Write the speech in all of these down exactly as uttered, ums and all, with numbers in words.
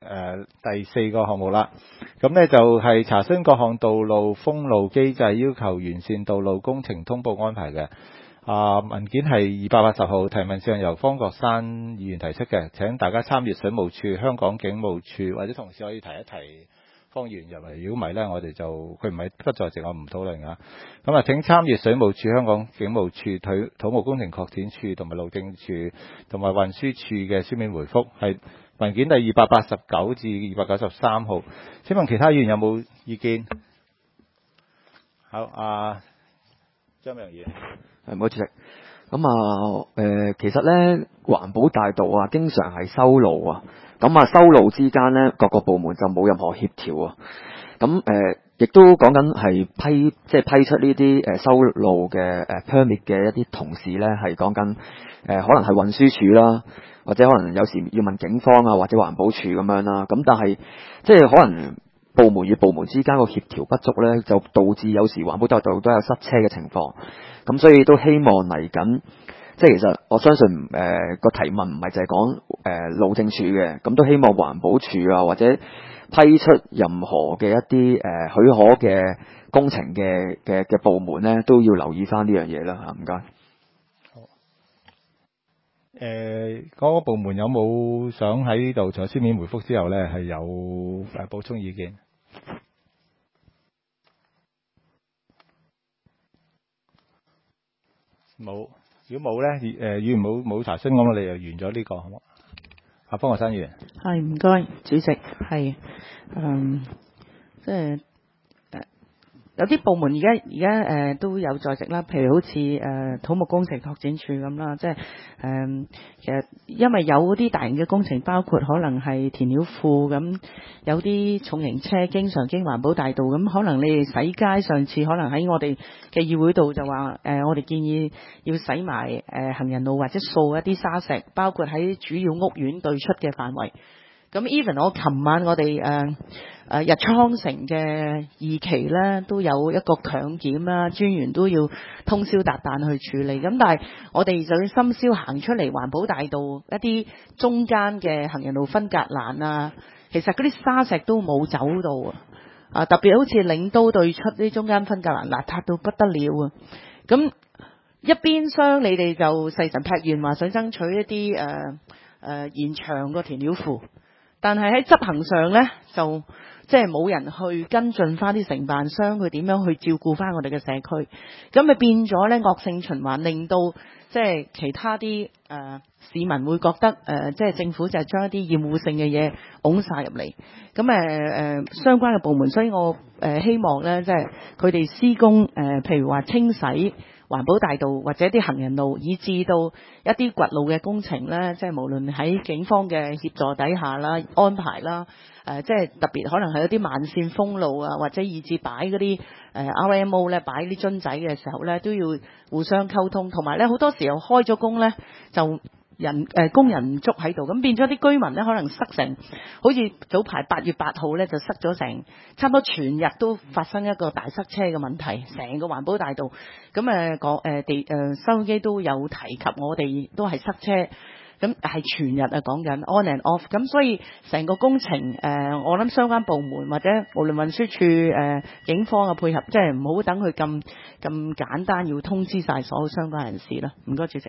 呃、第四個項目啦。咁呢就係查詢各項道路封路機制，要求完善道路工程通報安排嘅。啊，文件係二百八十號，提問上由方國珊議員提出嘅。請大家參閱水務署、香港警務處或者同事可以提一提方議員入嚟。如果唔係呢，我哋就佢唔係不在席，我唔討論㗎。咁啊，請參閱水務署、香港警務處、土土木工程擴展處同埋路政處同埋運輸處嘅書面回覆，係文件第二百八十九至二百九十三號。請問其他議員有冇意見？好，啊張明義。 係，唔好主席。咁啊，誒，其實咧，環保大道啊，經常係修路啊。咁啊，修路之間咧，各個部門就冇任何協調啊。咁誒，亦都講緊係批，即係批出呢啲誒修路嘅誒 permit 嘅一啲同事咧，係講緊誒，可能係運輸署啦，或者可能有時要問警方啊，或者環保署咁樣啦。咁但係即係可能部門與部門之間個協調不足咧，就導致有時環保大道都有塞車嘅情況。咁所以都希望嚟緊，即係其實我相信誒個、呃、提問唔係淨係講誒路政署嘅，咁都希望環保署啊，或者批出任何嘅一啲誒、呃、許可嘅工程嘅嘅嘅部門咧，都要留意翻呢樣嘢啦嚇，唔該。 好。誒、呃，嗰、那個部門有冇想喺呢度在書面回覆之後咧，係有誒補充意見？冇，如果冇咧，誒，議員冇冇查詢，咁我哋就完咗呢個，好冇？阿方國珊議員。 係，唔該，主席，係，嗯，即係誒有啲部門而家而家誒都有在職啦，譬如好似誒、呃、土木工程拓展處咁啦，即係誒、呃、其實因為有啲大型嘅工程，包括可能係填料庫咁，有啲重型車經常經環保大道咁，可能你哋洗街上次可能喺我哋嘅議會度就話誒、呃，我哋建議要洗埋誒、呃、行人路或者掃一啲沙石，包括喺主要屋苑對出嘅範圍。咁 even 我琴晚我哋誒誒日昌城嘅二期咧都有一個強檢啦，專員都要通宵達旦去處理。咁但係我哋就要深宵行出嚟環保大道一啲中間嘅行人路分隔欄啊，其實嗰啲沙石都冇走到啊！啊，特別好似領都對出啲中間分隔欄邋遢到不得了啊！咁一邊廂你哋就誓神劈願話想爭取一啲誒誒延長個填料庫。但係喺執行上呢，就即係冇人去跟進翻啲承辦商，佢點樣去照顧翻我哋嘅社區，咁咪變咗呢惡性循環，令到即係其他啲誒、呃、市民會覺得誒、呃，即係政府就係將一啲厭惡性嘅嘢拱晒入嚟，咁誒誒相關嘅部門，所以我誒、呃、希望呢，即係佢哋施工誒、呃，譬如話清洗環保大道或者啲行人路，以至到一啲掘路嘅工程咧，即係無論喺警方嘅協助底下啦、安排啦，誒、呃，即係特別可能係一啲慢線封路啊，或者以至擺嗰啲誒 R M O 咧，擺啲樽仔嘅時候咧，都要互相溝通，同埋咧好多時候開咗工咧就。人誒、呃、工人唔足喺度，咁變咗啲居民咧可能塞成，好似早排八月八號咧就塞咗成，差唔多全日都發生一個大塞車嘅問題，成個環保大道，咁誒講誒地誒收音機都有提及，我哋都係塞車，咁係全日啊講緊 on and off，咁所以成個工程誒、呃，我諗相關部門或者無論運輸處誒、呃、警方嘅配合，即係唔好等佢咁咁簡單，要通知晒所有相關人士啦。唔該，主席。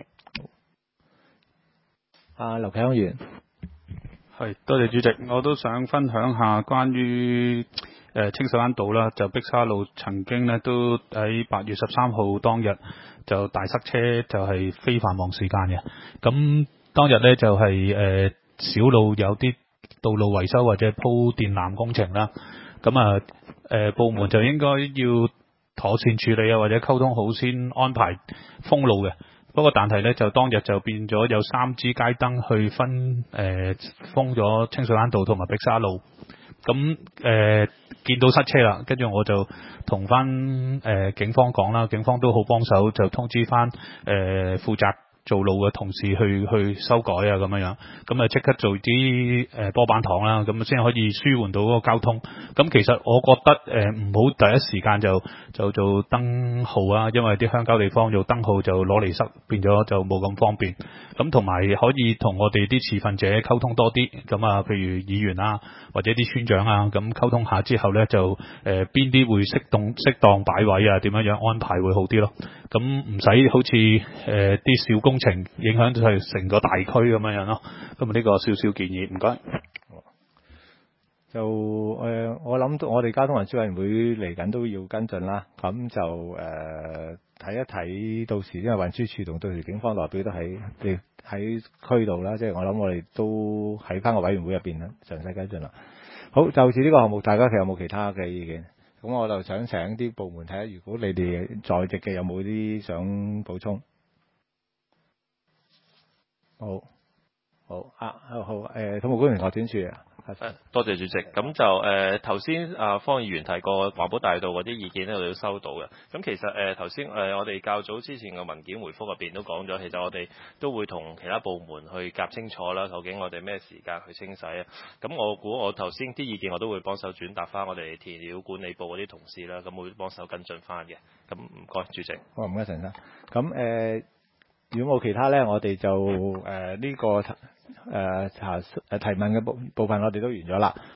啊，劉啟康議員， 係多謝主席，我都想分享下關於誒、呃、清水灣道啦，就碧沙路曾經咧都喺八月十三號當日就大塞車，就係非繁忙時間嘅。咁當日咧就係、是、誒、呃、小路有啲道路維修或者鋪電纜工程啦。咁啊誒部門就應該要妥善處理啊，或者溝通好先安排封路嘅。不過但係咧就當日就變咗有三支街燈去分誒、呃、封咗清水灣道同埋碧沙路，咁誒、呃、見到塞車啦，跟住我就同翻誒警方講啦，警方都好幫手，就通知翻誒、呃、負責做路嘅同事去去修改啊咁樣樣，咁啊即刻做啲誒波板糖啦，咁先可以舒緩到嗰個交通。咁其實我覺得誒唔好第一時間就就做燈號啊，因為啲鄉郊地方做燈號就攞嚟塞，變咗就冇咁方便。咁同埋可以同我哋啲持份者溝通多啲，咁啊譬如議員啊或者啲村長啊，咁溝通下之後咧就誒邊啲會適當適當擺位啊，點樣樣安排會好啲咯。咁唔使好似誒啲小工程影響到係成個大區咁樣樣咯。咁啊呢個少少建議，唔該。 就誒、呃，我諗我哋交通運輸委員會嚟緊都要跟進啦。咁就誒睇、呃、一睇，到時因為運輸署同到時警方代表都喺喺區度啦，即係我諗我哋都喺翻個委員會入邊啦，詳細跟進啦。好，就住呢個項目，大家其實有冇其他嘅意見？咁我就想請啲部門睇下，如果你哋在席嘅有冇啲想補充？好，好啊，好好誒，土木工程拓展署啊。 誒，多謝主席。咁就誒頭先啊方議員提過環保大道嗰啲意見咧，我哋都收到嘅。咁其實誒頭先誒我哋較早之前嘅文件回覆入邊都講咗，其實我哋都會同其他部門去夾清楚啦，究竟我哋咩時間去清洗啊？咁我估我頭先啲意見我都會幫手轉達翻我哋填料管理部嗰啲同事啦，咁會幫手跟進翻嘅。咁唔該主席。 好，唔該陳生。咁誒、呃，如果冇其他咧，我哋就誒呢、呃這個誒查誒提問嘅部部分，我哋都完咗啦。